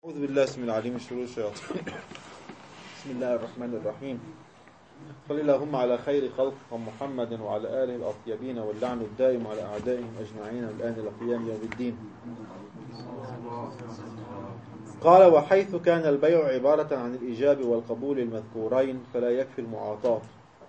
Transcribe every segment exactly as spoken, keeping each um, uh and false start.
أعوذ بالله اسم العليم من شرور الشياطين. بسم الله الرحمن الرحيم. صل اللهم على خير خلق محمد وعلى آله الأطيبين واللعن الدائم على أعدائهم أجمعين الآن إلى قيام يوم الدين. قال: وحيث كان البيع عبارة عن الإيجاب والقبول المذكورين فلا يكفي المعاطاة.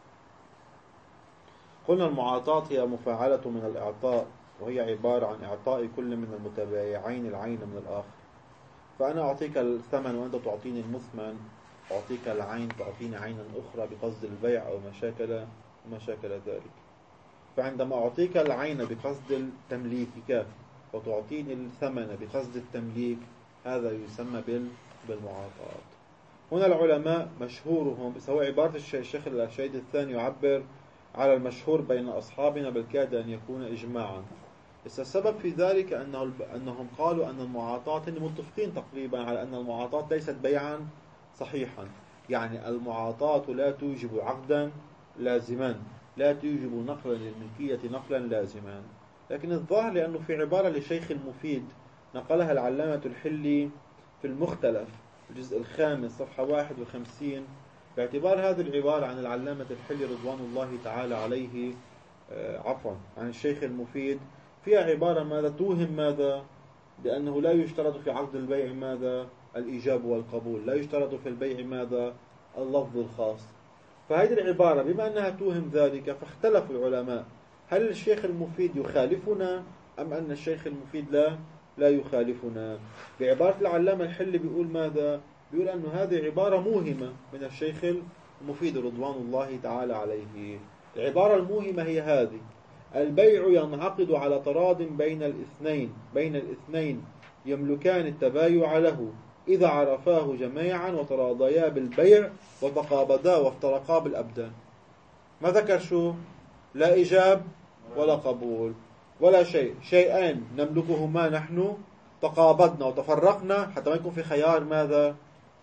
قلنا المعاطاة هي مفاعلة من الإعطاء، وهي عبارة عن إعطاء كل من المتبايعين العين من الآخر. فأنا أعطيك الثمن وأنت تعطيني المثمن، أعطيك العين تعطيني عينا أخرى بقصد البيع أو ما شاكل وما شاكل ذلك. فعندما أعطيك العين بقصد تمليكك وتعطيني الثمن بقصد التمليك، هذا يسمى بالمعاطاة. هنا العلماء مشهورهم سواء عبارة الشيخ الشهيد الثاني يعبر على المشهور بين أصحابنا بل كاد أن يكون إجماعا. السبب في ذلك أنه أنهم قالوا أن المعاطاة متفقين تقريبا على أن المعاطاة ليست بيعا صحيحا، يعني المعاطاة لا توجب عقدا لازما، لا توجب نقلا للملكية نقلا لازما. لكن الظاهر لأنه في عبارة للشيخ المفيد نقلها العلامة الحلي في المختلف الجزء الخامس صفحة واحد وخمسين، باعتبار هذه العبارة عن العلامة الحلي رضوان الله تعالى عليه عفوا عن الشيخ المفيد فيها عبارة ماذا توهم ماذا بأنه لا يشترط في عقد البيع ماذا الإيجاب والقبول، لا يشترط في البيع ماذا اللفظ الخاص. فهذه العبارة بما أنها توهم ذلك فاختلف العلماء هل الشيخ المفيد يخالفنا أم أن الشيخ المفيد لا لا يخالفنا. بعبارة العلامة الحلي بيقول ماذا بيقول أن هذه عبارة موهمة من الشيخ المفيد رضوان الله تعالى عليه. العبارة الموهمة هي هذه: البيع ينعقد على تراض بين الاثنين بين الاثنين يملكان التبايع له إذا عرفاه جميعا وتراضيا بالبيع وتقابضا وافترقا بالأبدان. ما ذكر شو؟ لا إيجاب ولا قبول ولا شيء، شيئين نملكهما نحن، تقابضنا وتفرقنا حتى ما يكون في خيار ماذا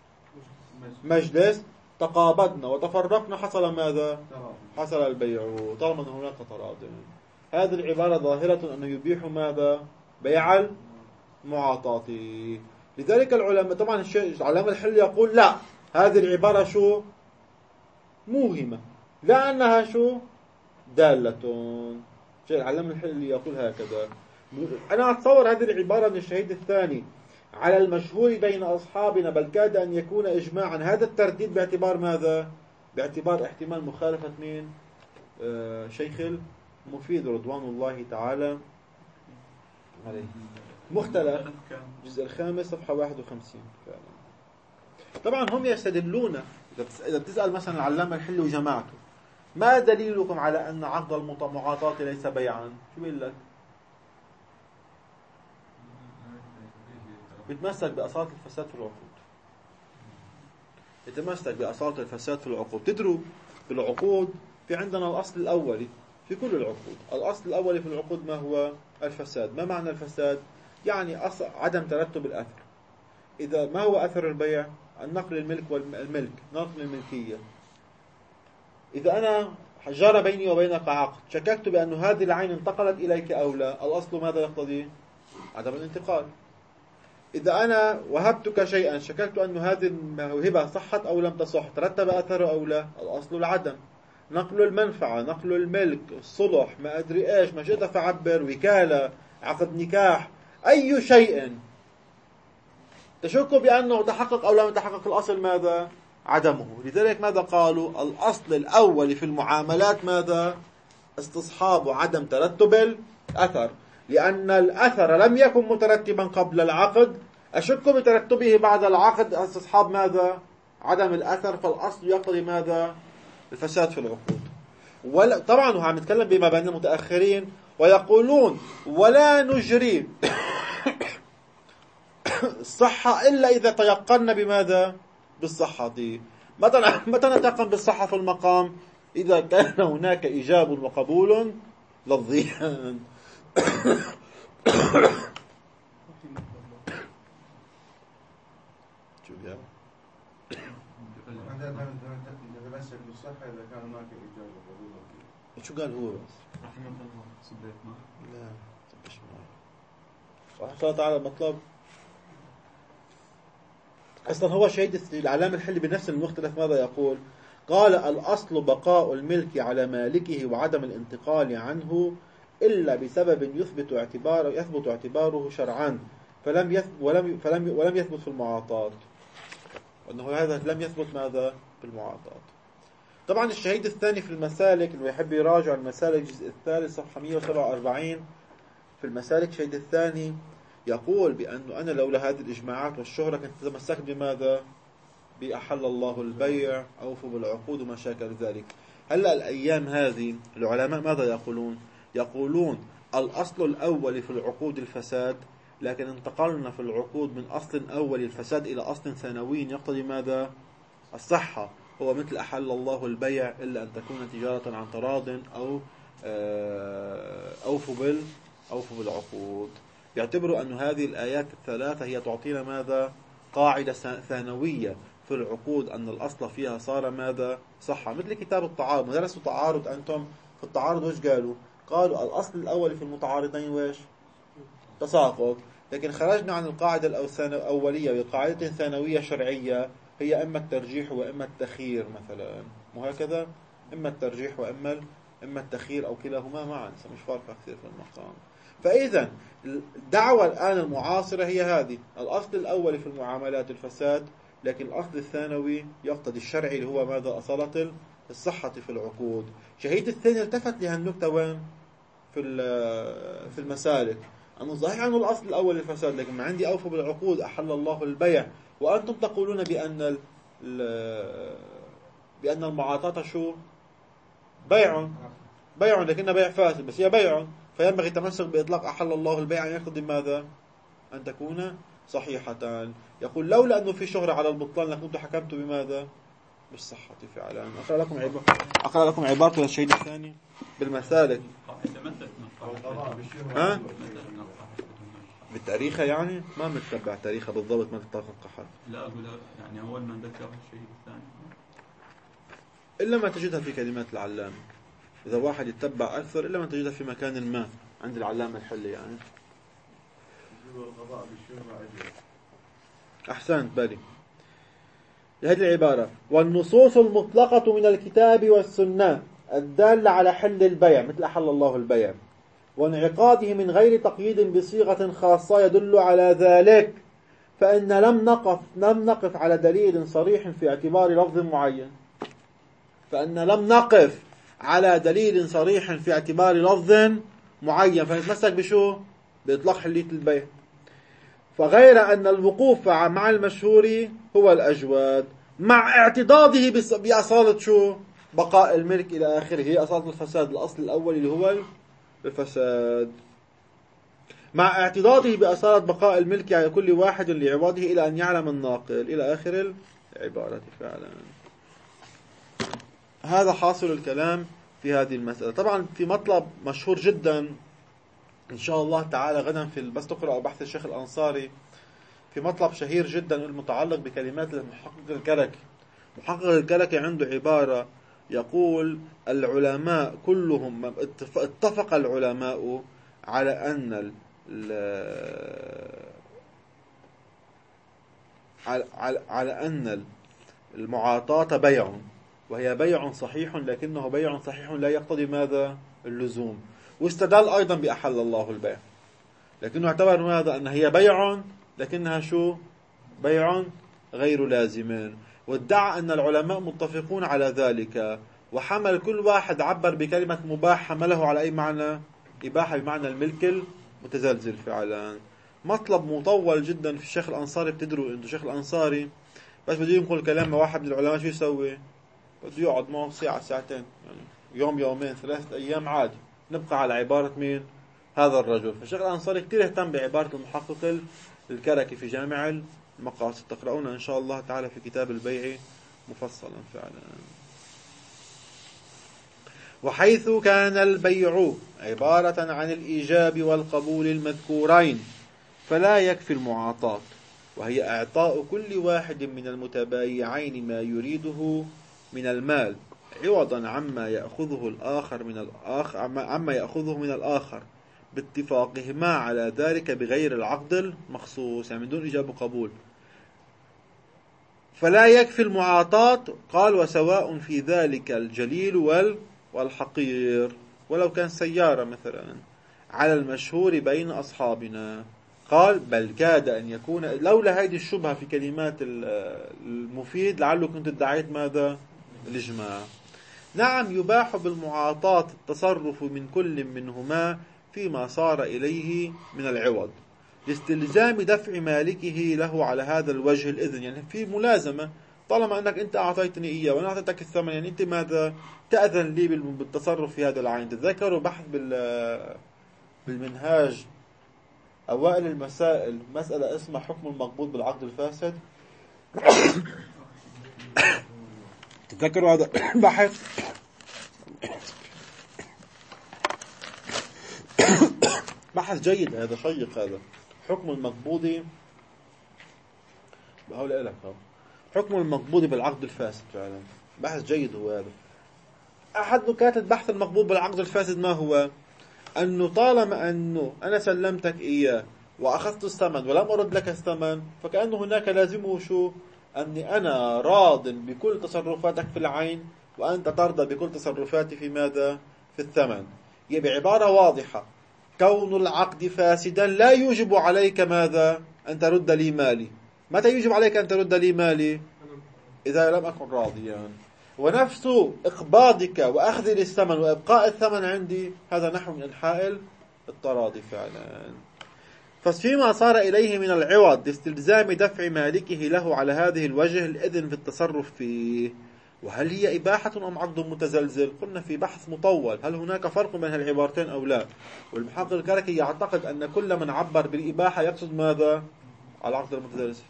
مجلس، تقابضنا وتفرقنا حصل ماذا حصل البيع طالما هناك تراض. هذه العبارة ظاهرة أنه يبيح ماذا بيع المعاطاة. لذلك العلماء طبعا العلامة الحل يقول لا، هذه العبارة شو موهمة، لا أنها شو دالة. شيء العلامة الحل يقول هكذا. أنا أتصور هذه العبارة من الشهيد الثاني على المشهور بين أصحابنا بل كاد أن يكون إجماعا. هذا الترديد باعتبار ماذا؟ باعتبار احتمال مخالفة مين؟ آه شيخ المفيد رضوان الله تعالى عليه. مختلف الجزء الخامس صفحة واحد وخمسين. طبعا هم يستدلون، إذا بتسأل مثلا العلامة الحلي وجماعته ما دليلكم على أن عقد المعاطاة ليس بيعا؟ شو بيقول لك؟ بيتمسك بأصالة الفساد في العقود. يتمسك بأصالة الفساد في العقود. تدروا في العقود في عندنا الأصل الأولي في كل العقود، الأصل الأولي في العقود ما هو؟ الفساد. ما معنى الفساد؟ يعني عدم ترتب الأثر. إذا ما هو أثر البيع؟ النقل الملك والملك، نقل الملكية. إذا أنا جرى بيني وبينك عقد، شككت بأن هذه العين انتقلت إليك أو لا، الأصل ماذا يقتضي؟ عدم الانتقال. إذا أنا وهبتك شيئا، شككت أن هذه الموهبة صحت أو لم تصح، ترتب أثره أو لا، الأصل العدم. نقل المنفعة، نقل الملك، الصلح، ما أدري إيش، ما شئت فعبر، وكالة، عقد نكاح، أي شيء تشك بأنه تحقق أو لم يتحقق، الأصل ماذا؟ عدمه. لذلك ماذا قالوا؟ الأصل الأول في المعاملات ماذا؟ استصحاب عدم ترتب الأثر، لأن الأثر لم يكن مترتبا قبل العقد، أشك بترتبه بعد العقد، استصحاب ماذا؟ عدم الأثر. فالأصل يقتضي ماذا؟ الفساد في العقود. ولا طبعا وعم نتكلم بما بين المتأخرين، ويقولون ولا نجري الصحة إلا إذا تيقنا بماذا؟ بالصحة. متى متى نتيقن بالصحة في المقام؟ إذا كان هناك إيجاب وقبول لفظيا. شو قال؟ نتمسك بالصحة إذا كان هناك إيجاب وقبول لفظي. شو قال هو بس؟ رحمة الله سبيت ما لا تبش معي. صح تعالى مطلب أصلا هو شهيد العلامة الحلي بنفس المختلف ماذا يقول؟ قال الأصل بقاء الملك على مالكه وعدم الانتقال عنه إلا بسبب يثبت اعتباره يثبت اعتباره شرعا فلم يثبت ولم فلم ولم يثبت في المعاطاة. أنه هذا لم يثبت ماذا في المعاطاة. طبعا الشهيد الثاني في المسالك اللي يحب يراجع المسالك الجزء الثالث صفحة مئة وسبعة وأربعين في المسالك الشهيد الثاني يقول بأنه أنا لولا هذه الإجماعات والشهرة كنت تمسكت بماذا؟ بأحل الله البيع أوفوا بالعقود وما شاكل ذلك. هلأ الأيام هذه العلماء ماذا يقولون؟ يقولون الأصل الأول في العقود الفساد، لكن انتقلنا في العقود من أصل أول الفساد إلى أصل ثانوي يقتضي ماذا؟ الصحة، هو مثل أحل الله البيع إلا أن تكون تجارة عن تراض أو أوفوا بال أوفوا بالعقود. يعتبروا أن هذه الآيات الثلاثة هي تعطينا ماذا؟ قاعدة ثانوية في العقود أن الأصل فيها صار ماذا؟ صحة. مثل كتاب التعارض، درسوا تعارض أنتم في التعارض وش قالوا؟ قالوا الأصل الأول في المتعارضين وش؟ تساقط. لكن خرجنا عن القاعدة الأولية بقاعدة ثانوية شرعية هي إما الترجيح وإما التخيير مثلا، وهكذا إما الترجيح وإما إما التخيير أو كلاهما معا، مش فارقة كثير في المقام. فإذا الدعوة الآن المعاصرة هي هذه، الأصل الأول في المعاملات الفساد، لكن الأصل الثانوي يقتضي الشرعي اللي هو ماذا؟ أصالة الصحة في العقود. شهيد الثاني التفت لهالنكتة وين؟ في في المسالك، أنه صحيح أنه الأصل الأول الفساد، لكن ما عندي أوفوا بالعقود أحل الله البيع، وأنتم تقولون بأن بأن المعاطاة شو؟ بيع بيع لكنها بيع فاسد، بس هي بيع، فينبغي التمسك بإطلاق أحل الله البيع أن يقتضي ماذا؟ أن تكون صحيحة. يقول لولا أنه في شهرة على البطلان لكنت حكمت بماذا؟ بالصحة فعلا. أقرأ لكم عبارة أقرأ لكم عبارة الشهيد الثاني بالمسالك. ها؟ بالتاريخ يعني ما متتبع تاريخها بالضبط ما تتوقع حرف. لا أقول يعني أول من ذكر الشهيد الثاني إلا ما تجدها في كلمات العلامة. إذا واحد يتبع أكثر إلا ما تجدها في مكان ما عند العلامة الحلي يعني. أحسنت بالي. هذه العبارة: والنصوص المطلقة من الكتاب والسنة الدالة على حل البيع مثل أحل الله البيع وانعقاده من غير تقييد بصيغة خاصة يدل على ذلك، فإن لم نقف لم نقف على دليل صريح في اعتبار لفظ معين فإن لم نقف على دليل صريح في اعتبار لفظ معين فنتمسك بشو؟ بإطلاق حلية البيع. فغير أن الوقوف مع المشهور هو الأجواد مع اعتضاده بأصالة شو؟ بقاء الملك إلى آخره، هي أصالة الفساد، الأصل الأول اللي هو الفساد، مع اعتضاده بأصالة بقاء الملك على كل واحد لعوضه إلى أن يعلم الناقل إلى آخر العبارة فعلا. هذا حاصل الكلام في هذه المسألة. طبعا في مطلب مشهور جدا إن شاء الله تعالى غدا في بس تقرأ بحث الشيخ الأنصاري، في مطلب شهير جدا المتعلق بكلمات المحقق الكركي. محقق الكركي عنده عبارة يقول العلماء كلهم اتفق العلماء على أن على على أن المعاطاة بيع، وهي بيع صحيح لكنه بيع صحيح لا يقتضي ماذا؟ اللزوم. واستدل أيضا بأحل الله البيع، لكنه اعتبر ماذا؟ أن هي بيع لكنها شو؟ بيع غير لازم، وادعى أن العلماء متفقون على ذلك، وحمل كل واحد عبر بكلمة مباح حمله على أي معنى؟ إباحة بمعنى الملك المتزلزل فعلا. مطلب مطول جدا في الشيخ الأنصاري. بتدروا أنه الشيخ الأنصاري بس بده ينقل كلام واحد من العلماء شو يسوي؟ بده يقعد معه ساعة ساعتين يعني يوم يومين ثلاثة أيام عادي، نبقى على عبارة مين؟ هذا الرجل. فالشيخ الأنصاري كتير اهتم بعبارة المحقق الكركي في جامع المقاصد، تقرؤونها إن شاء الله تعالى في كتاب البيع مفصلا فعلا. وحيث كان البيع عبارة عن الإيجاب والقبول المذكورين فلا يكفي المعاطاة، وهي إعطاء كل واحد من المتبايعين ما يريده من المال عوضا عما يأخذه الآخر من الآخر عما يأخذه من الآخر باتفاقهما على ذلك بغير العقد المخصوص، يعني من دون إيجاب وقبول. فلا يكفي المعاطاة. قال وسواء في ذلك الجليل وال والحقير، ولو كان سيارة مثلا على المشهور بين أصحابنا. قال بل كاد أن يكون، لولا هذه الشبهة في كلمات المفيد لعله كنت ادعيت ماذا؟ الإجماع. نعم يباح بالمعاطاة التصرف من كل منهما فيما صار إليه من العوض لاستلزام دفع مالكه له على هذا الوجه الإذن، يعني في ملازمة، طالما أنك أنت أعطيتني إياه وأنا أعطيتك الثمن، يعني أنت ماذا؟ تأذن لي بالتصرف في هذا العين. تذكروا بحث بالمنهاج أوائل المسائل مسألة اسمها حكم المقبوض بالعقد الفاسد. تذكروا هذا بحث؟ بحث جيد هذا، شيق هذا. حكم المقبوض بقول لك حكم المقبوض بالعقد الفاسد، فعلا بحث جيد هو هذا. أحد نكات بحث المقبوض بالعقد الفاسد ما هو؟ أنه طالما أنه أنا سلمتك إياه وأخذت الثمن ولم أرد لك الثمن، فكأنه هناك لازمه شو؟ أني أنا راض بكل تصرفاتك في العين وأنت ترضى بكل تصرفاتي في ماذا؟ في الثمن. هي بعبارة واضحة، كون العقد فاسدا لا يوجب عليك ماذا؟ أن ترد لي مالي. متى يجب عليك أن ترد لي مالي؟ إذا لم أكن راضيا. يعني. ونفس إقباضك وأخذ للثمن وإبقاء الثمن عندي هذا نحو من إنحاء التراضي فعلا. ففيما صار إليه من العوض لاستلزام دفع مالكه له على هذه الوجه الإذن في التصرف فيه. وهل هي إباحة أم عقد متزلزل؟ قلنا في بحث مطول هل هناك فرق بين العبارتين أو لا. والمحقق الكركي يعتقد أن كل من عبر بالإباحة يقصد ماذا؟ على العقد المتزلزل.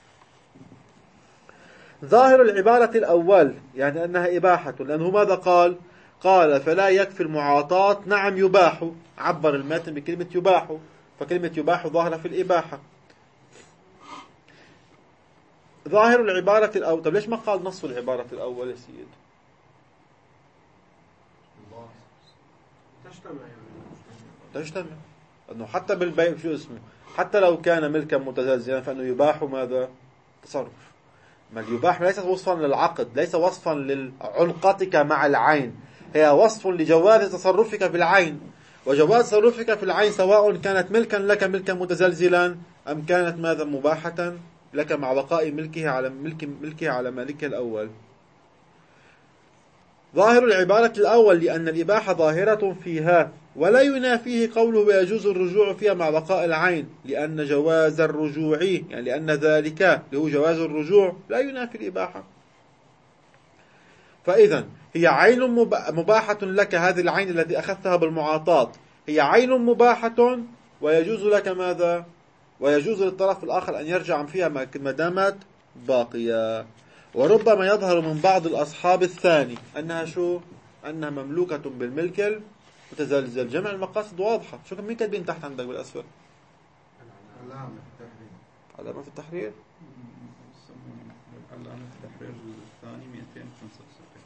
ظاهر العبارة الأول يعني أنها إباحة، لأنه ماذا قال؟ قال فلا يكفي المعاطاة. نعم يباح، عبر المتن بكلمة يباح، فكلمة يباح ظاهرة في الإباحة. ظاهر العبارة الأول. طب ليش ما قال نص العبارة الأول يا سيد؟ تجتمع، أنه حتى بالبيع شو اسمه، حتى لو كان ملكا متزلزلا فإنه يباح ماذا؟ تصرف. ما اليباح ليس وصفا للعقد، ليس وصفا لعلاقتك مع العين، هي وصف لجواز تصرفك في العين. وجواز تصرفك في العين سواء كانت ملكا لك ملكا متزلزلا أم كانت ماذا؟ مباحة لك مع بقاء ملكه على ملك ملكه على مالكه الأول. ظاهر العبارة الأول لأن الإباحة ظاهرة فيها ولا ينافيه قوله ويجوز الرجوع فيها مع بقاء العين، لأن جواز الرجوع يعني لأن ذلك اللي هو جواز الرجوع لا ينافي الإباحة. فإذا هي عين مباحة لك، هذه العين التي أخذتها بالمعاطاة هي عين مباحة ويجوز لك ماذا؟ ويجوز للطرف الآخر أن يرجع فيها ما دامت باقية. وربما يظهر من بعض الأصحاب الثاني أنها شو؟ أنها مملوكة بالملك المتزلزل. جمع المقاصد واضحة. شو كم مين كاتبين تحت عندك بالأسفل؟ علامة التحرير. علامة التحرير. علامة التحرير الثاني مئتين وخمسة وسبعين.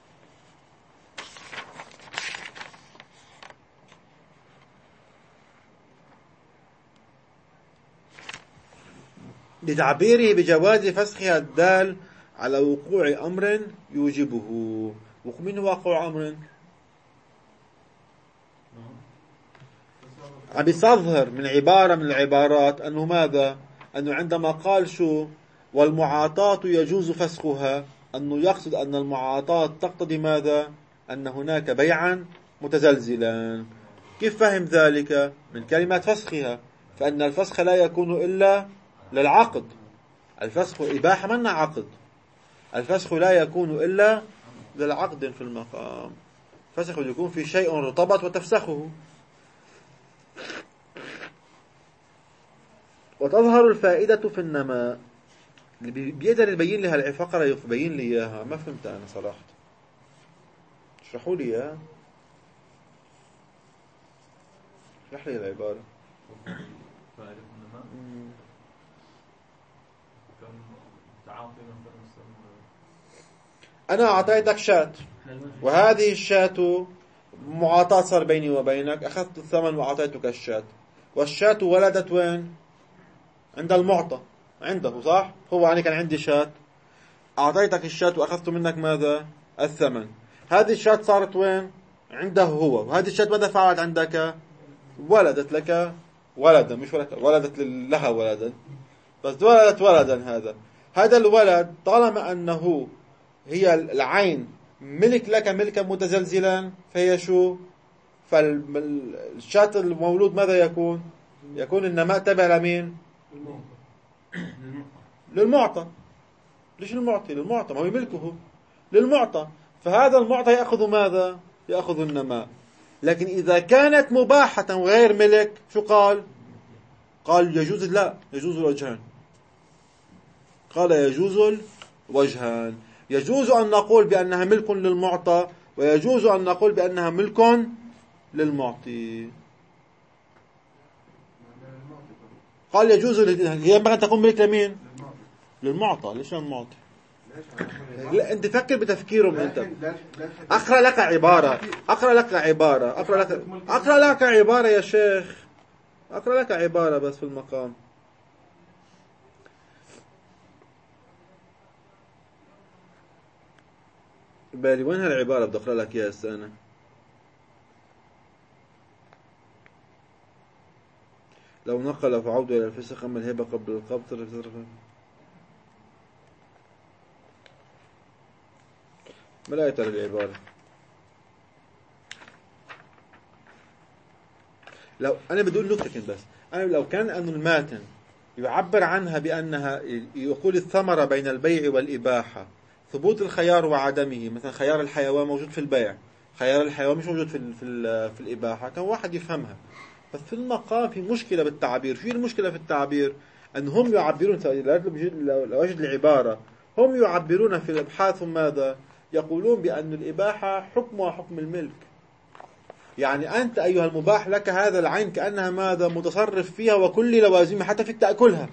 لتعبيره بجواز فسخها الدال على وقوع أمر يوجبه. ومن هو وقوع أمر؟ عم يستظهر من عبارة من العبارات أنه ماذا؟ أنه عندما قال شو والمعاطاة يجوز فسخها، أنه يقصد أن المعاطاة تقتضي ماذا؟ أن هناك بيعا متزلزلا. كيف فهم ذلك؟ من كلمة فسخها، فأن الفسخ لا يكون إلا للعقد. الفسخ إباحة من عقد، الفسخ لا يكون إلا للعقد في المقام. فسخ يكون في شيء ارتبط وتفسخه. وتظهر الفائدة في النماء. اللي بيقدر يبين لي هالفقرة يبين لي إياها، ما فهمت أنا صراحة، اشرحوا لي إياها، اشرح لي العبارة. فائدة النماء تعاطي أنا أعطيتك شاة وهذه الشاة معاطاة صار بيني وبينك، أخذت الثمن وأعطيتك الشاة، والشاة ولدت وين؟ عند المعطى عنده، صح؟ هو يعني كان عندي شاة أعطيتك الشاة وأخذت منك ماذا؟ الثمن. هذه الشاة صارت وين؟ عنده هو. وهذه الشاة ماذا فعلت عندك؟ ولدت لك ولدا، مش ولدت ولدت لها ولدا، بس ولدت ولدا. هذا هذا الولد طالما أنه هي العين ملك لك ملكا متزلزلا، فهي شو؟ فالشاة المولود ماذا يكون؟ يكون النماء تبع لمين؟ للمعطى. ليش المعطي؟ للمعطى، ما هو ملكه للمعطى. فهذا المعطى يأخذ ماذا؟ يأخذ النماء. لكن إذا كانت مباحة وغير ملك شو قال؟ قال يجوز، لا يجوز الوجهان. قال يجوز الوجهان. يجوز أن نقول بأنها ملك للمعطى، ويجوز أن نقول بأنها ملك للمعطي. قال يجوز، هي ينبغي أن تكون ملك لمين؟ للمعطى. ليش للمعطي؟ لا أنت فكر بتفكيرهم. أنت أقرأ لك عبارة أقرأ لك عبارة أقرأ لك أقرأ لك عبارة يا شيخ، أقرأ لك عبارة بس في المقام. بالي وين هالعبارة بدي أقرأ لك إياها هسه أنا. لو نقل فعود إلى الفسق أما الهبة قبل القبض. ما لا يترى العبارة. لو أنا بدي أقول نكتة بس، أنا لو كان أن الماتن يعبر عنها بأنها يقول الثمرة بين البيع والإباحة، ثبوت الخيار وعدمه، مثلا خيار الحيوان موجود في البيع، خيار الحيوان مش موجود في في في الإباحة، كان واحد يفهمها. بس في المقام في مشكلة بالتعبير. شو المشكلة في التعبير؟ أنهم يعبرون، لو أجد العبارة، هم يعبرون في الأبحاث ماذا؟ يقولون بأن الإباحة حكمها حكم الملك. يعني أنت أيها المباح لك هذا العين كأنها ماذا؟ متصرف فيها وكل لوازمها، حتى فيك تأكلها،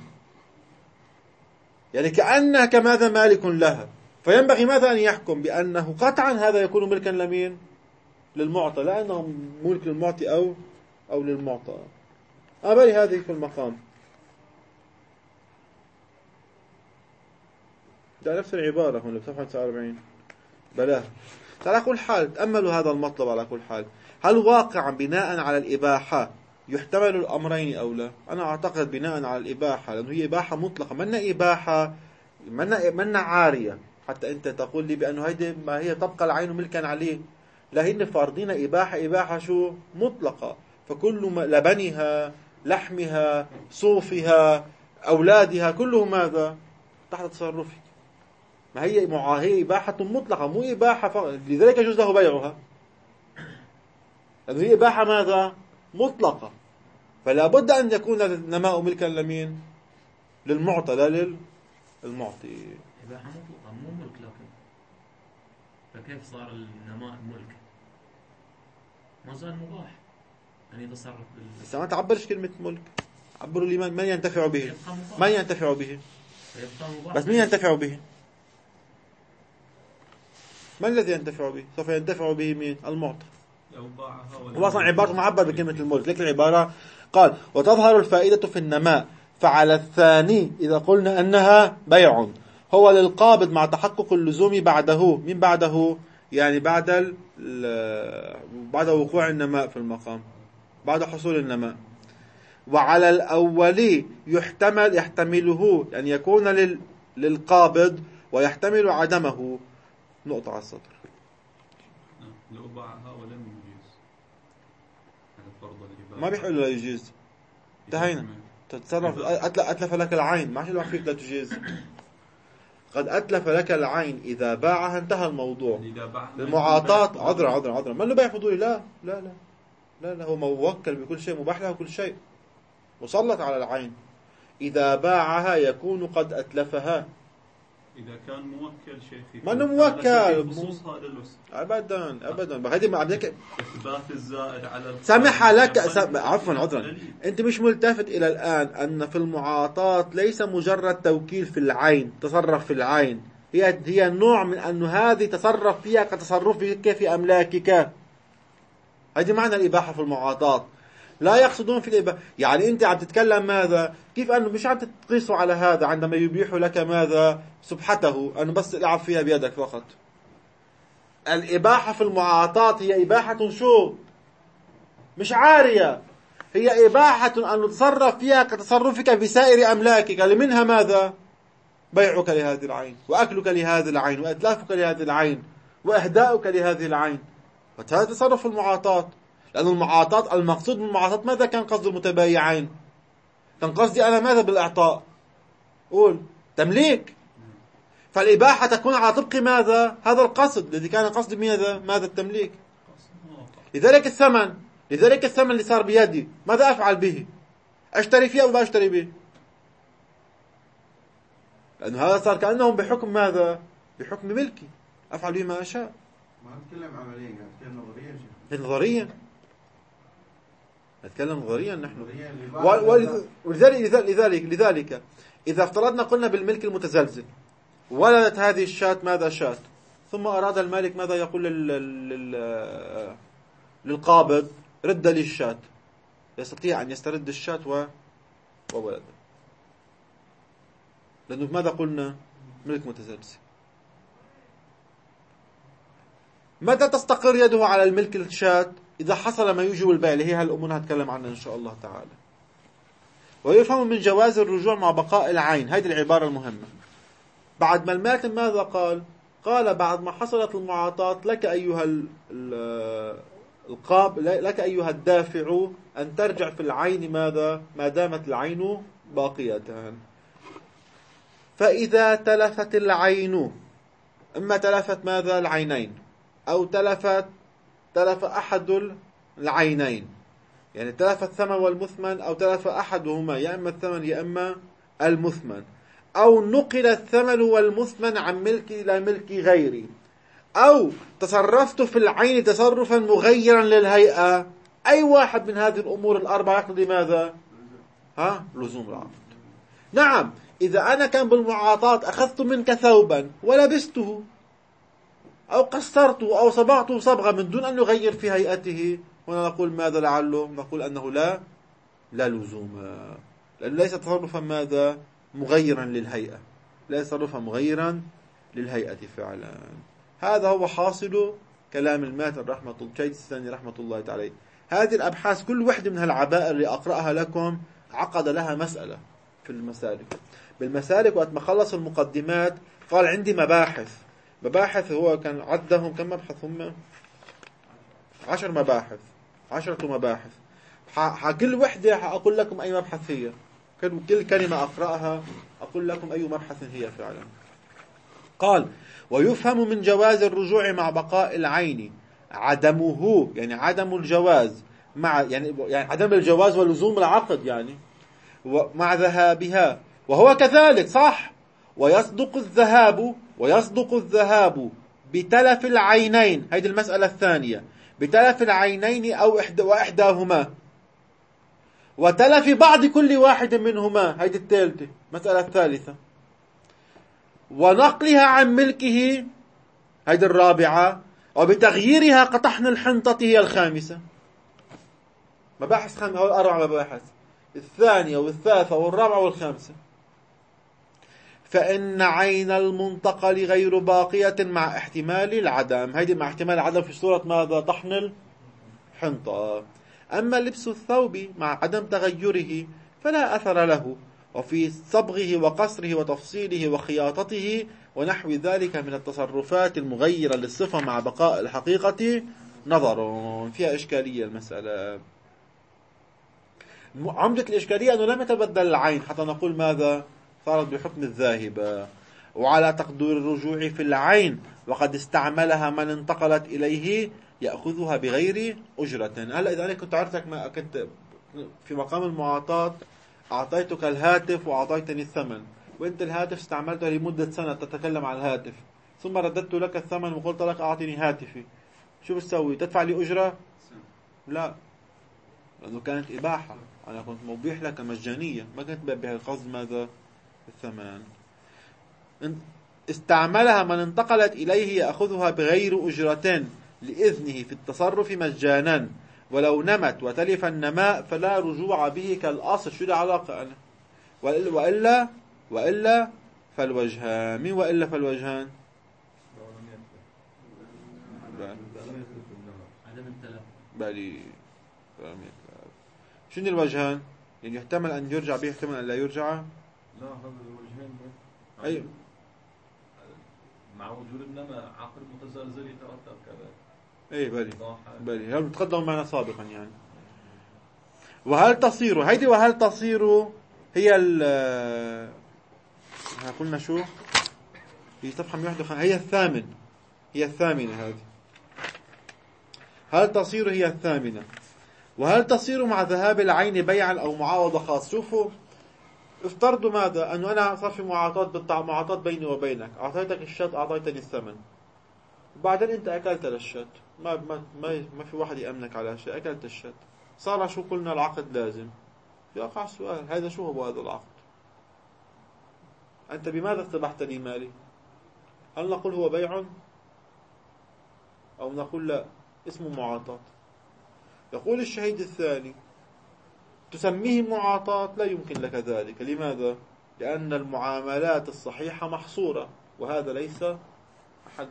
يعني كأنها كماذا؟ مالك لها. فينبغي ماذا؟ أن يحكم بأنه قطعا هذا يكون ملكا لمين؟ للمعطى، لأنه ملك للمعطي أو أو للمعطى. أبالي هذه في المقام ده نفس العبارة هنا بصفحة تسعة وأربعين. بلاه. على كل حال تأملوا هذا المطلب. على كل حال، هل واقعا بناء على الإباحة يحتمل الأمرين أو لا؟ أنا أعتقد بناء على الإباحة، لأنه هي إباحة مطلقة، منا إباحة منا منا عارية حتى أنت تقول لي بأنه هيدي ما هي تبقى العين ملكا عليه. لا، هن فارضين إباحة إباحة شو؟ مطلقة. فكل لبنها، لحمها، صوفها، أولادها، كله ماذا؟ تحت تصرفك. ما هي معاهية إباحة مطلقة، مو إباحة فقط. لذلك يجوز له بيعها، لأنه هي إباحة ماذا؟ مطلقة. فلا بد أن يكون النماء ملكا لمين؟ للمعطى لا للمعطي. إباحة مطلقة مو ملك، لكن فكيف صار النماء ملك؟ ما زال مباح أن يتصرف بال. بس ما تعبرش كلمة ملك، عبروا لي من ينتفع به، من ينتفع به، بس من ينتفع به؟ من الذي ينتفع به؟ سوف ينتفع به مين؟ المعطى. هو أصلا عبارة معبر بكلمة الملك. لكن العبارة قال وتظهر الفائدة في النماء، فعلى الثاني إذا قلنا أنها بيع هو للقابض مع تحقق اللزوم بعده. من بعده؟ يعني بعد بعد وقوع النماء في المقام، بعد حصول النماء. وعلى الأولي يحتمل يحتمله أن يعني يكون لل للقابض ويحتمل عدمه. نقطة على السطر. لو باعها ولم يجيز ما بيحقول لا يجيز. انتهينا. تتصرف أتلف لك العين، ما عشان فيك لا تجيز. قد أتلف لك العين إذا باعها انتهى الموضوع. المعاطاة عذرا عذرا عذرا ما له بيع فضولي. لا لا لا لا لا هو موكل بكل شيء، مباح له كل شيء، مسلط على العين. إذا باعها يكون قد أتلفها. إذا كان موكل شيخي ما إنه موكل خصوص هذا الوسط أبدا أبدا. هذه ما عندك إثبات الزائد على سمح لك سم... عفوا عذرا. أنت مش ملتفت إلى الآن أن في المعاطاة ليس مجرد توكيل في العين، تصرف في العين، هي هي نوع من أنه هذه تصرف فيها كتصرفك في أملاكك. هذه معنى الإباحة في المعاطاة. لا يقصدون في الإباحة. يعني أنت عم تتكلم ماذا؟ كيف أنه مش عم تقيسوا على هذا عندما يبيح لك ماذا؟ سبحته، أنه بس العب فيها بيدك فقط. الإباحة في المعاطاة هي إباحة شو؟ مش عارية، هي إباحة أن تتصرف فيها كتصرفك بسائر أملاكك، لمنها ماذا؟ بيعك لهذه العين، وأكلك لهذه العين، وإتلافك لهذه العين، وإهداؤك لهذه العين. فهذا تصرف المعاطاة. لأن المعاطاة، المقصود من المعاطاة ماذا كان قصد المتبايعين؟ كان قصدي أنا ماذا بالإعطاء؟ قول تمليك. فالإباحة تكون على طبق ماذا؟ هذا القصد الذي كان قصد ماذا؟ ماذا التمليك. لذلك الثمن، لذلك الثمن اللي صار بيدي ماذا أفعل به؟ أشتري فيه أو لا أشتري به؟ لأنه هذا صار كأنهم بحكم ماذا؟ بحكم ملكي، أفعل به ما أشاء. ما نتكلم عمليا، نتكلم نظريا. نظريا نتكلم نظريا نحن. نظريا ولذلك لذلك لذلك إذا افترضنا قلنا بالملك المتزلزل، ولدت هذه الشاة ماذا؟ شاة. ثم أراد المالك ماذا يقول لل... لل... للقابض؟ رد لي الشاة. يستطيع أن يسترد الشاة و... وولده، لأنه ماذا قلنا؟ ملك متزلزل. متى تستقر يده على الملك الشاة؟ إذا حصل ما يوجب البيع، اللي هي هالأمور هتكلم عنها إن شاء الله تعالى. ويفهم من جواز الرجوع مع بقاء العين، هذه العبارة المهمة. بعد ما الماتم ماذا قال؟ قال بعد ما حصلت المعاطاة لك أيها القاب، لك أيها الدافع أن ترجع في العين ماذا؟ ما دامت العين باقية. فإذا تلفت العين، إما تلفت ماذا؟ العينين، أو تلفت تلف أحد العينين، يعني تلف الثمن والمثمن، أو تلف أحدهما، يا إما الثمن يا إما المثمن، أو نقل الثمن والمثمن عن ملكي إلى ملك غيري، أو تصرفت في العين تصرفا مغيرا للهيئة. أي واحد من هذه الأمور الأربعة يقتضي ماذا؟ ها؟ لزوم العقد. نعم، إذا أنا كان بالمعاطاة أخذت منك ثوبا ولبسته، أو قصرته أو صبغته صبغة من دون أن يغير في هيئته، هنا نقول ماذا لعله؟ نقول أنه لا لا لزوم، لأنه ليس تصرفا ماذا؟ مغيرا للهيئة، ليس تصرفا مغيرا للهيئة فعلا. هذا هو حاصل كلام الماتن رحمة الله شيخ الثاني رحمة الله عليه. هذه الأبحاث كل واحدة من هالعبائر اللي أقرأها لكم عقد لها مسألة في المسالك. بالمسالك وقت ما خلص المقدمات قال عندي مباحث. مباحث هو كان عدهم كم مبحث؟ هم عشر مباحث، عشرة مباحث. كل وحدة أقول لكم أي مبحث هي، كل كلمة أقرأها أقول لكم أي مبحث هي فعلا. قال ويفهم من جواز الرجوع مع بقاء العين عدمه، يعني عدم الجواز مع يعني, يعني عدم الجواز ولزوم العقد يعني مع ذهابها، وهو كذلك صح. ويصدق الذهاب ويصدق الذهاب بتلف العينين، هذه المسألة الثانية، بتلف العينين أو إحدى وإحداهما، وتلف بعض كل واحد منهما، هذه الثالثة، مسألة الثالثة، ونقلها عن ملكه، هذه الرابعة، وبتغييرها كطحن الحنطة، هي الخامسة. مباحث خامسة، هو الأربع مباحث، الثانية والثالثة والرابعة والخامسة. فإن عين المنتقل غير باقية مع احتمال العدم، هذه مع احتمال العدم في صورة ماذا؟ طحن الحنطة. أما لبس الثوب مع عدم تغيره فلا أثر له، وفي صبغه وقصره وتفصيله وخياطته ونحو ذلك من التصرفات المغيرة للصفة مع بقاء الحقيقة نظر فيها إشكالية. المسألة عمدة الإشكالية أنه لم يتبدل العين حتى نقول ماذا؟ صارت بحكم الذاهبة. وعلى تقدير الرجوع في العين وقد استعملها من انتقلت إليه يأخذها بغير أجرة. هلا إذا أنا كنت عرفتك ما كنت في مقام المعاطاة، أعطيتك الهاتف وأعطيتني الثمن، وأنت الهاتف استعملته لمدة سنة تتكلم عن الهاتف، ثم رددت لك الثمن وقلت لك أعطني هاتفي، شو بتسوي؟ تدفع لي أجرة؟ لا، لأنه كانت إباحة، أنا كنت مبيح لك مجانية، ما كنت بهالقصد ماذا؟ الثمن. استعملها من انتقلت إليه يأخذها بغير أجرة لإذنه في التصرف مجانا، ولو نمت وتلف النماء فلا رجوع به كالأصل. شو العلاقة أنا؟ وإلا وإلا, وإلا فالوجهان. مين وإلا فالوجهان؟ عدم التلف. بالي شنو الوجهان؟ يعني يحتمل أن يرجع به، يحتمل أن لا يرجع. لا هذا الوجهين أي مع وجود النماء عقد متزلزل يترتب كذا. ايه بالي بالي هل تقدم معنا سابقا يعني. وهل تصير هيدي وهل تصير هي ال قلنا شو هي صفحة مئة وواحد وخمسين، هي الثامن هي الثامنة هذه. هل تصير هي الثامنة. وهل تصير مع ذهاب العين بيعا أو معاوضة خاص. شوفوا افترضوا ماذا أنه أنا صار في معاطات بالطعام، معاطات بيني وبينك، أعطيتك الشت أعطيتني الثمن، وبعدين أنت أكلت للشت، ما ما ما, ما في واحد يأمنك على شيء، أكلت الشت، صار شو قلنا العقد لازم. يقع السؤال هذا شو هو هذا العقد؟ أنت بماذا استبحت لي مالي؟ هل نقول هو بيع أو نقول لا اسمه معاطاة؟ يقول الشهيد الثاني تسميه معاطاة، لا يمكن لك ذلك. لماذا؟ لأن المعاملات الصحيحة محصورة وهذا ليس أحد.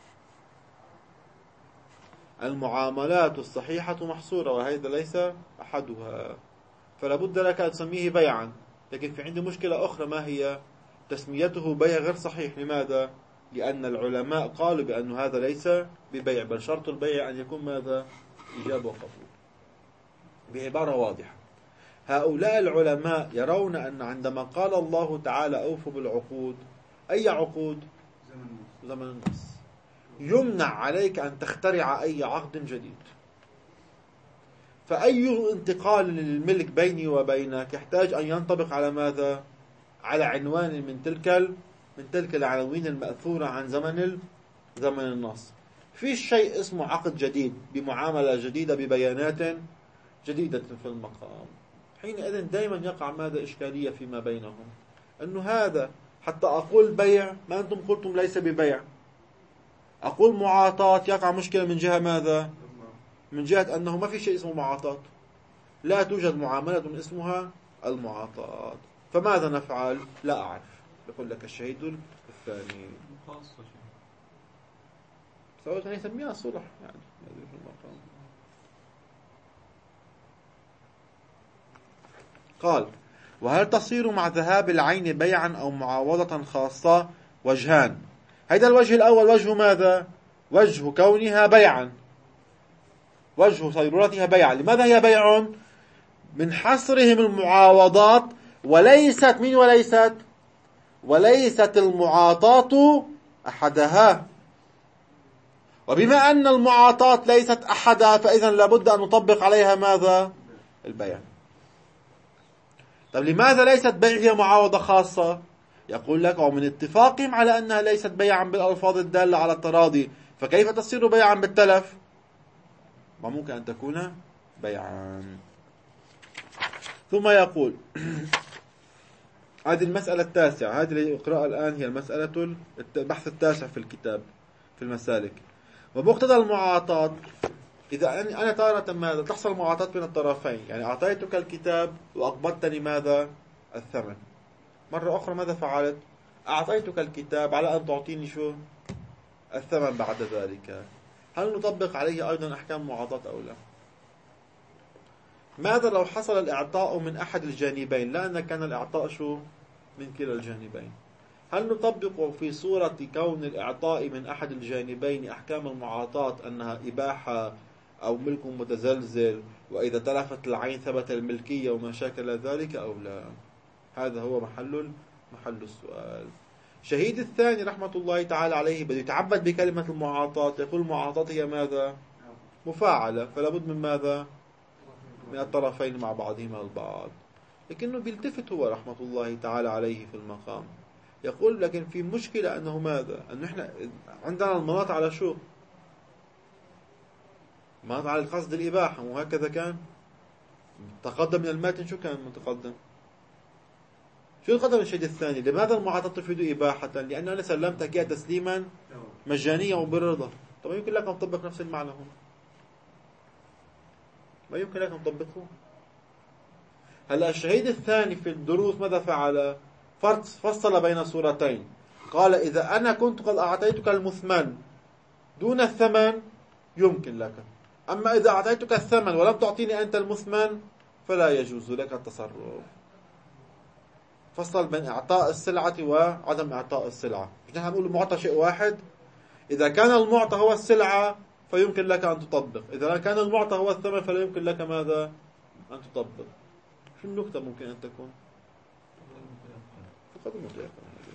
المعاملات الصحيحة محصورة وهذا ليس أحدها، فلا بد لك أن تسميه بيعا. لكن في عندي مشكلة أخرى، ما هي؟ تسميته بيع غير صحيح. لماذا؟ لأن العلماء قالوا بأن هذا ليس ببيع، بل شرط البيع أن يكون ماذا؟ إجابة وقبول. بعبارة واضحة، هؤلاء العلماء يرون أن عندما قال الله تعالى أوفوا بالعقود، أي عقود؟ زمن النص. يمنع عليك أن تخترع أي عقد جديد. فأي انتقال للملك بيني وبينك يحتاج أن ينطبق على ماذا؟ على عنوان من تلك من تلك العناوين المأثورة عن زمن زمن النص. في شيء اسمه عقد جديد بمعاملة جديدة ببيانات جديدة في المقام. حينئذ دائما يقع ماذا؟ إشكالية فيما بينهم، أنه هذا حتى أقول بيع ما أنتم قلتم ليس ببيع، أقول معاطاة يقع مشكلة من جهة ماذا؟ من جهة أنه ما في شيء اسمه معاطاة، لا توجد معاملة اسمها المعاطاة. فماذا نفعل؟ لا أعرف. يقول لك الشهيد الثاني خاصة سواء كان يسميها صلح يعني. قال وهل تصير مع ذهاب العين بيعا أو معاوضة خاصة؟ وجهان. هذا الوجه الأول وجه ماذا؟ وجه كونها بيعا، وجه صيرورتها بيعا. لماذا هي بيع؟ من حصرهم المعاوضات، وليست من وليست وليست المعاطاة أحدها. وبما أن المعاطاة ليست أحدها فإذا لابد أن نطبق عليها ماذا؟ البيع. طب لماذا ليست بيع هي معاوضة خاصة؟ يقول لك ومن اتفاقهم على أنها ليست بيعا بالألفاظ الدالة على التراضي، فكيف تصير بيعا بالتلف؟ وممكن أن تكون بيعا. ثم يقول هذه المسألة التاسعة، هذه اللي أقرأها الآن هي المسألة البحث التاسع في الكتاب في المسالك. ومقتضى المعاطاة إذا أنا تارة ماذا؟ تحصل معاطاة بين الطرفين، يعني أعطيتك الكتاب وأقبضتني ماذا؟ الثمن. مرة أخرى ماذا فعلت؟ أعطيتك الكتاب على أن تعطيني شو؟ الثمن بعد ذلك. هل نطبق عليه أيضا أحكام معاطاة أو لا؟ ماذا لو حصل الإعطاء من أحد الجانبين، لأن كان الإعطاء شو؟ من كلا الجانبين. هل نطبق في صورة كون الإعطاء من أحد الجانبين أحكام المعاطاة أنها إباحة أو ملك متزلزل، وإذا تلفت العين ثبت الملكية وما شاكل ذلك أو لا؟ هذا هو محل محل السؤال. شهيد الثاني رحمة الله تعالى عليه بده يتعبد بكلمة المعاطاة، يقول المعاطاة هي ماذا؟ مفاعلة، فلا بد من ماذا؟ من الطرفين مع بعضهما البعض. لكنه بيلتفت هو رحمة الله تعالى عليه في المقام، يقول لكن في مشكلة أنه ماذا؟ أنه إحنا عندنا المناط على شو؟ مناط على القصد الإباحة، وهكذا كان تقدم من الماتن. شو كان متقدم؟ شو القدم الشيء الثاني؟ لماذا المعاطاة تفيد إباحة؟ لأن أنا سلمتك إياه تسليما مجانيا وبالرضا. طب يمكن لك أن تطبق نفس المعنى هنا. ما يمكن لك أن تطبقه. هلا الشهيد الثاني في الدروس ماذا فعل؟ فصل بين صورتين، قال إذا أنا كنت قد أعطيتك المثمن دون الثمن يمكن لك، أما إذا أعطيتك الثمن ولم تعطيني أنت المثمن فلا يجوز لك التصرف. فصل بين إعطاء السلعة وعدم إعطاء السلعة. مش نحن نقول المعطى شيء واحد؟ إذا كان المعطى هو السلعة فيمكن لك أن تطبق، إذا كان المعطى هو الثمن فلا يمكن لك ماذا؟ أن تطبق. شو النكتة ممكن أن تكون؟ فقد المتيقن.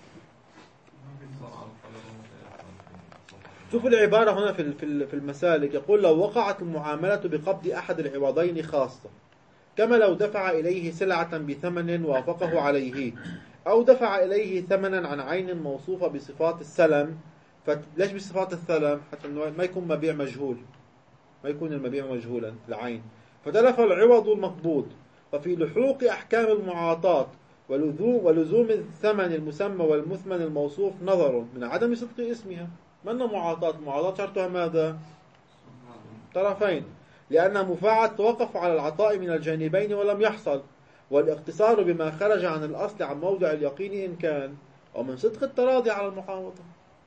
شوف العبارة هنا في في المسالك، يقول لو وقعت المعاملة بقبض أحد العوضين خاصة، كما لو دفع إليه سلعة بثمن وافقه عليه، أو دفع إليه ثمنا عن عين موصوفة بصفات السلم. فليش بصفات السلم؟ حتى ما يكون مبيع مجهول، ما يكون المبيع مجهولا العين، فتلف العوض المقبوض. ففي لحوق أحكام المعاطاة ولزوم الثمن المسمى والمثمن الموصوف نظر من عدم صدق اسمها. من معاطاة؟ معاطاة شرطها ماذا؟ طرفين، لأنها مفاعل توقف على العطاء من الجانبين ولم يحصل، والاقتصار بما خرج عن الأصل عن موضع اليقين إن كان، ومن صدق التراضي على المعاوضة،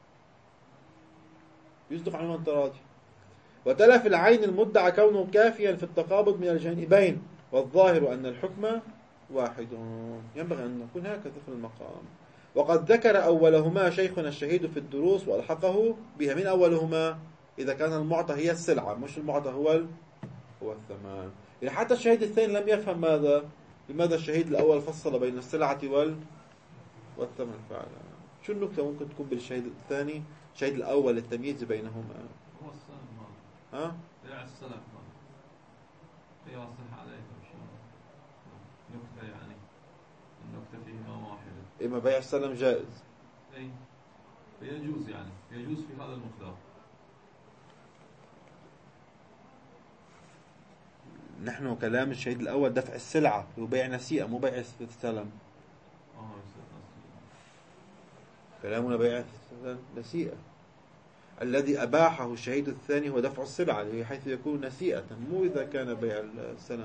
يصدق عنه التراضي. وتلف العين المدعى كونه كافيا في التقابض من الجانبين، والظاهر أن الحكم واحد. ينبغي أن نكون هكذا في المقام. وقد ذكر أولهما شيخنا الشهيد في الدروس وألحقه بها. من أولهما؟ إذا كان المعطى هي السلعة، مش المعطى هو هو الثمن. يعني حتى الشهيد الثاني لم يفهم ماذا لماذا الشهيد الأول فصل بين السلعة وال والثمن فعلا. شو النكتة ممكن تكون بالشهيد الثاني؟ الشهيد الأول التمييز بينهما. هو السلم ها؟ بيع السلم ما هي واضح عليك شيء نكتة، يعني النكتة فيهما واحدة. إما بيع السلم جائز. أي يجوز، يعني يجوز في هذا المقدار. نحن كلام الشهيد الأول دفع السلعة وبيع نسيئة، مو بيع السلم. آه كلامنا بيع نسيئة. الذي أباحه الشهيد الثاني هو دفع السلعة حيث يكون نسيئة، مو إذا كان بيع السلم.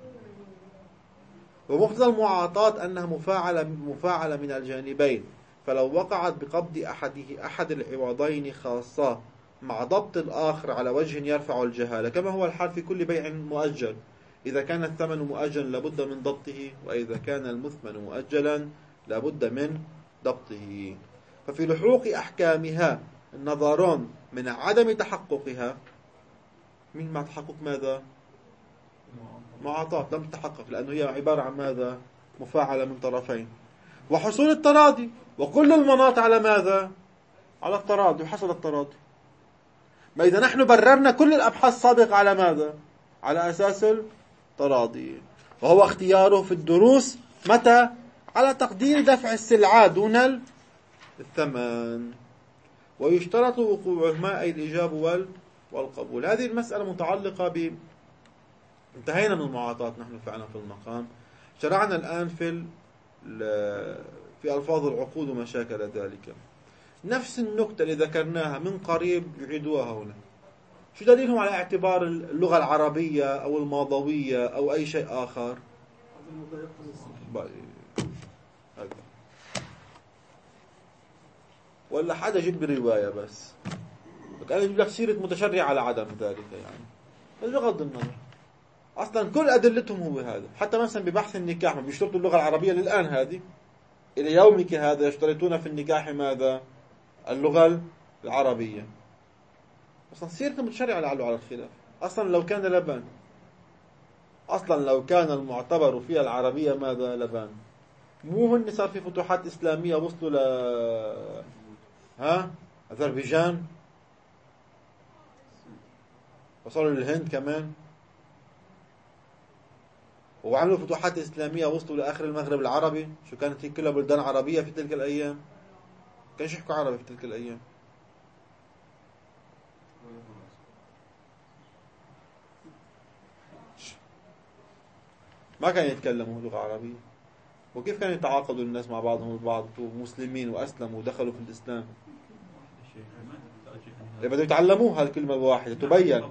ومقتضى المعاطاة أنها مفاعلة مفاعلة من الجانبين، فلو وقعت بقبض أحده أحد العوضين خاصة مع ضبط الآخر على وجه يرفع الجهالة، كما هو الحال في كل بيع مؤجل. إذا كان الثمن مؤجلا لابد من ضبطه، وإذا كان المثمن مؤجلا لابد من ضبطه. ففي لحوق أحكامها النظران من عدم تحققها. من مع تحقق ماذا؟ معاطاة لم تتحقق، لأنه هي عبارة عن ماذا؟ مفاعلة من طرفين. وحصول التراضي، وكل المناط على ماذا؟ على التراضي، وحصل التراضي. ما إذا نحن بررنا كل الأبحاث السابقة على ماذا؟ على أساس التراضي. وهو اختياره في الدروس متى؟ على تقدير دفع السلعة دون الثمن. ويشترط وقوعهما أي الإجاب والقبول. هذه المسألة متعلقة ب انتهينا من المعاطاة نحن فعلا في المقام. شرعنا الآن في في ألفاظ العقود وما شاكل ذلك. نفس النكتة اللي ذكرناها من قريب يعيدوها هنا. شو دليلهم على اعتبار اللغة العربية أو الماضوية أو أي شيء آخر؟ ولا حدا جيب رواية بس كان يجيب لك سيرة متشرع على عدم ذلك، يعني بس بغض النظر أصلا كل أدلتهم هو هذا. حتى مثلا ببحث النكاح ما بيشترطوا اللغة العربية للآن، هذه إلى يومك هذا يشترطون في النكاح ماذا؟ اللغة العربية. أصلا سيرة متشرع لعله على الخلاف. أصلا لو كان لبان، أصلا لو كان المعتبر فيها العربية ماذا؟ لبان. مو هن صار في فتوحات إسلامية وصلوا ل ها أذربيجان، وصلوا للهند كمان، وعملوا فتوحات إسلامية وصلوا لآخر المغرب العربي. شو كانت هي كلها بلدان عربية في تلك الأيام؟ كانش يحكوا عربي في تلك الأيام. ما كانوا يتكلموا لغة عربية. وكيف كانوا يتعاقدوا الناس مع بعضهم البعض ومسلمين وأسلموا ودخلوا في الإسلام؟ بدهم يتعلموها الكلمة الواحدة تبين.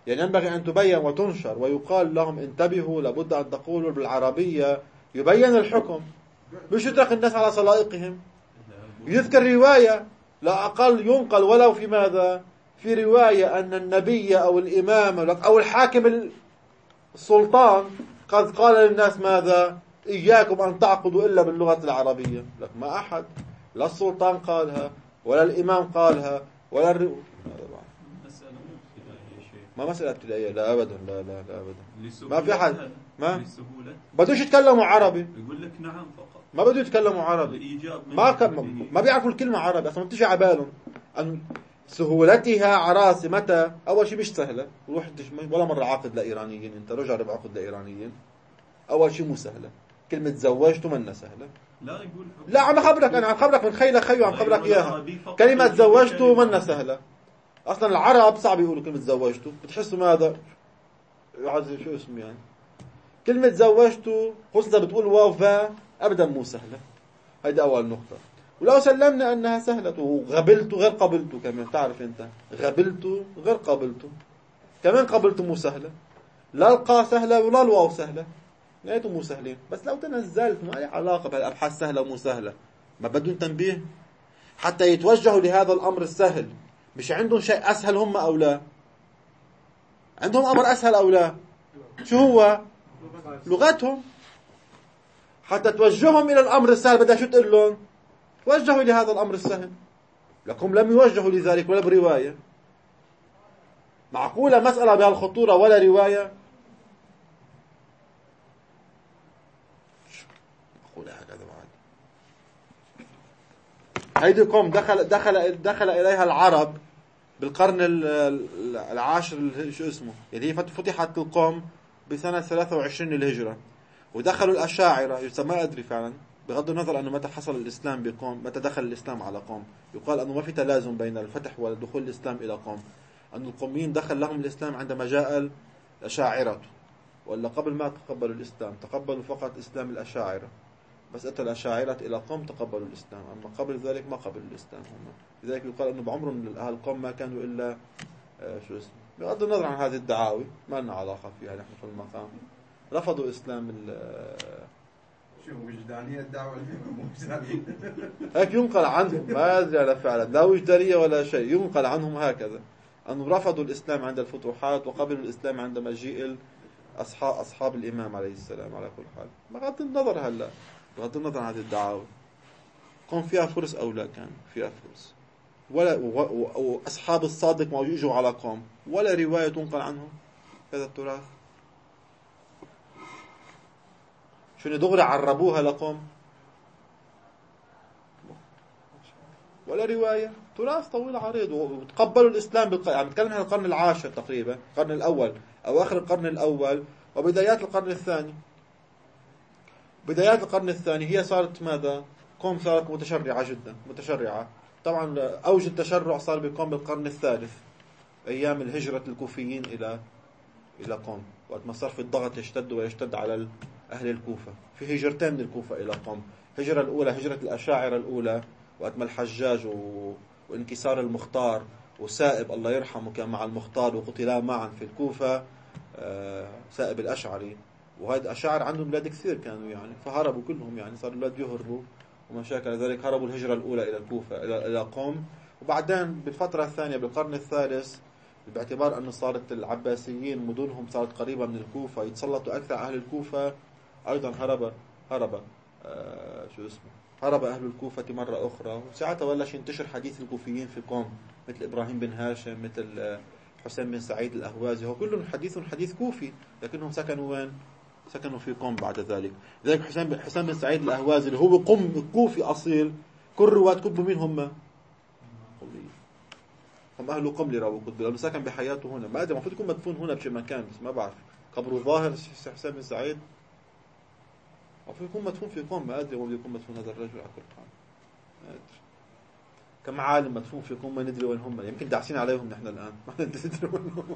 يعني ينبغي أن تبين وتنشر ويقال لهم انتبهوا لابد أن تقولوا بالعربية يبين الحكم، مش يترك الناس على سلائقهم. يذكر رواية لا أقل ينقل ولو في ماذا؟ في رواية أن النبي أو الإمام أو الحاكم السلطان قد قال للناس ماذا؟ إياكم أن تعقدوا إلا باللغة العربية. لك ما أحد، لا السلطان قالها ولا الإمام قالها ولا الر... مسألة مو ابتدائية يا شيخ. ما مسألة ابتدائية، لا أبدا، لا لا لا أبدا. لسهولة- ما في حد ما لسهولة بدوش يتكلموا عربي، يقول لك نعم فقط. ما بدو يتكلموا عربي، الإيجاب من ما ك... جهته. ما بيعرفوا الكلمة عربي أصلا، ما بتجي على بالهم. أن سهولتها عراسة متى؟ أول شيء مش سهلة، روح ولا مرة عاقد لإيرانيين، أنت رجع ربع عقد لإيرانيين. أول شيء مو سهلة، كلمة زوجته منا سهلة. لا يقول حكم. لا عم خبرك أنا، عم خبرك من خيلك خيو، عم خبرك إياها. كلمة زوجته منا سهلة. أصلا العرب صعب يقولوا كلمة زوجته، بتحسوا ماذا؟ شو اسمه يعني؟ كلمة زوجته خصوصا بتقول واو فا أبدا مو سهلة. هيدي أول نقطة. ولو سلمنا أنها سهلة وغبلته غير قبلته كمان، تعرف أنت غبلته غير قبلته كمان، قبلته مو سهلة، لا القاء سهلة ولا الواو سهلة، لقيته مو سهلين. بس لو تنزلت ما لي علاقة بهالأبحاث سهلة ومو سهلة، ما بدون تنبيه حتى يتوجهوا لهذا الأمر السهل. مش عندهم شيء أسهل هم أو لا؟ عندهم أمر أسهل أو لا؟ شو هو؟ لغتهم. حتى توجههم إلى الأمر السهل بدها شو تقول لهم؟ توجهوا لهذا الأمر السهل. لكم لم يوجهوا لذلك ولا برواية. معقولة مسألة بهالخطورة ولا رواية؟ معقولة هكذا بعد؟ هيدي قوم دخل دخل دخل إليها العرب بالقرن العاشر شو اسمه، يعني هي فتحت القوم بسنة ثلاثة وعشرين للهجرة، ودخلوا الأشاعرة يسمى ما أدري فعلا بغض النظر أنه متى حصل الإسلام بقوم، متى دخل الإسلام على قوم. يقال أنه ما في تلازم بين الفتح ودخول الإسلام إلى قوم، أن القوميين دخل لهم الإسلام عندما جاء الأشاعرة، ولا قبل ما تقبلوا الإسلام تقبلوا فقط إسلام الأشاعرة، بس أتى الأشاعرة إلى قوم تقبلوا الإسلام، أما قبل ذلك ما قبلوا الإسلام هم. لذلك يقال أنه بعمرهم أهل القوم ما كانوا إلا آه شو اسمه، بغض النظر عن هذه الدعاوي ما لنا علاقة فيها نحن في المقام. رفضوا إسلام شو وجدانية الدعوة مو وجدانية. هيك ينقل عنهم، ما أدري على فعلا لا وجدانية ولا شيء، ينقل عنهم هكذا أنهم رفضوا الإسلام عند الفتوحات وقبلوا الإسلام عند مجيء أصحاب أصحاب الإمام عليه السلام. على كل حال بغض النظر هلا بغض النظر عن هذه الدعاوى كان فيها فرس أو لا كان فيها فرس، ولا وأصحاب الصادق ما يجوا على قوم ولا رواية تنقل عنهم هذا التراث. شو دغري عربوها لقوم ولا رواية، تراث طويل عريض، وتقبلوا الإسلام بالق... عم نتكلم عن القرن العاشر تقريبا، القرن الأول أو آخر القرن الأول وبدايات القرن الثاني. بدايات القرن الثاني هي صارت ماذا؟ قوم صارت متشرعة جدا، متشرعة. طبعا أوج التشرع صار بقوم بالقرن الثالث أيام الهجرة الكوفيين إلى إلى قوم، وقت ما صار في الضغط يشتد ويشتد على أهل الكوفة. في هجرتين من الكوفة إلى قوم، هجرة الأولى هجرة الأشاعرة الأولى وقت ما الحجاج و... وانكسار المختار وسائب الله يرحمه كان مع المختار وقتلا معا في الكوفة. آه سائب الأشعري، وهذا الأشاعر عندهم بلاد كثير كانوا يعني، فهربوا كلهم يعني، صار البلاد يهربوا ومشاكل ذلك، هربوا الهجرة الأولى إلى الكوفة إلى إلى قوم. وبعدين بالفترة الثانية بالقرن الثالث باعتبار أنه صارت العباسيين مدنهم صارت قريبة من الكوفة يتسلطوا أكثر أهل الكوفة، أيضا هرب هرب آه شو اسمه هرب أهل الكوفة مرة أخرى. وساعتها بلش ينتشر حديث الكوفيين في قوم مثل إبراهيم بن هاشم، مثل حسين بن سعيد الأهوازي، هو كلهم حديث حديث كوفي لكنهم سكنوا وين؟ سكنوا في قوم بعد ذلك. لذلك حسين بن حسين بن سعيد الأهوازي اللي هو قم كوفي أصيل، كل رواة كتبوا مين هم؟ قمي. هم أهل قم اللي رووا كتبوا، لأنه سكن بحياته هنا. ما أدري المفروض يكون مدفون هنا بشي مكان بس ما بعرف، قبره ظاهر حسين بن سعيد المفروض يكون مدفون في قوم، ما أدري وين يكون مدفون هذا الرجل على كل حال. ما أدري كم عالم مدفون في قوم ما ندري وين هم، يمكن داعسين عليهم نحن الآن ما ندري وين هم.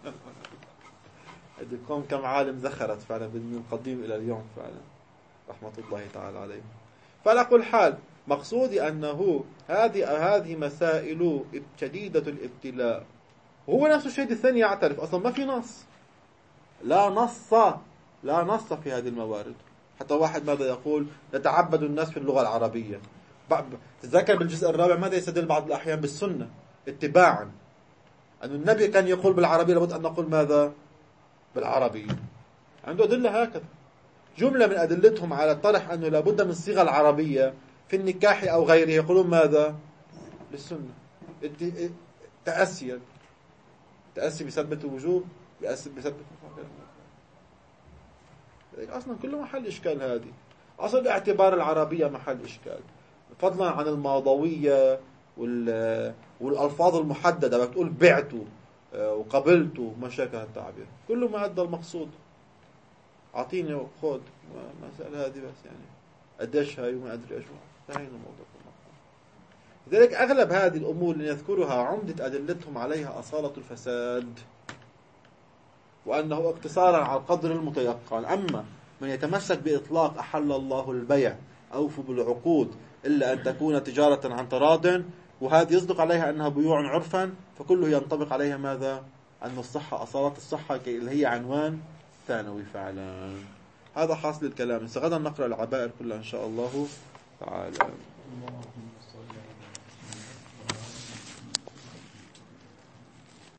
هذه القوم كم عالم ذخرت فعلا من القديم إلى اليوم فعلا رحمة الله تعالى عليهم. فعلى كل حال مقصودي أنه هذه هذه مسائل شديدة الابتلاء وهو نفسه الشهيد الثاني يعترف أصلا ما في نص، لا نص لا نص في هذه الموارد. حتى واحد ماذا يقول؟ نتعبد الناس في اللغة العربية. تذكر بالجزء الرابع ماذا يستدل بعض الأحيان؟ بالسنة اتباعا، أن النبي كان يقول بالعربية لابد أن نقول ماذا؟ بالعربية. عنده أدلة هكذا. جملة من أدلتهم على طرح أنه لابد من صيغة العربية في النكاح أو غيره يقولون ماذا؟ للسنة. تأسيا تأسي بيثبت الوجوب، بيثبت أصلا كله محل إشكال. هذه أصل اعتبار العربية محل إشكال، فضلا عن الماضوية والألفاظ المحددة. بتقول بعته وقبلته ما شاكل التعبير، كله ما أدى المقصود. أعطيني وخذ مسألة هذه بس، يعني قديش هاي وما أدري إيش. انتهينا الموضوع. لذلك أغلب هذه الأمور اللي يذكرها عمدة أدلتهم عليها أصالة الفساد، وأنه اقتصارا على القدر المتيقن. أما من يتمسك بإطلاق أحل الله البيع أوفوا بالعقود إلا أن تكون تجارة عن تراض، وهذه يصدق عليها أنها بيوع عرفا، فكله ينطبق عليها ماذا؟ أن الصحة أصالة الصحة اللي هي عنوان ثانوي فعلا. هذا حاصل الكلام. غدا نقرأ العبائر كلها إن شاء الله تعالى.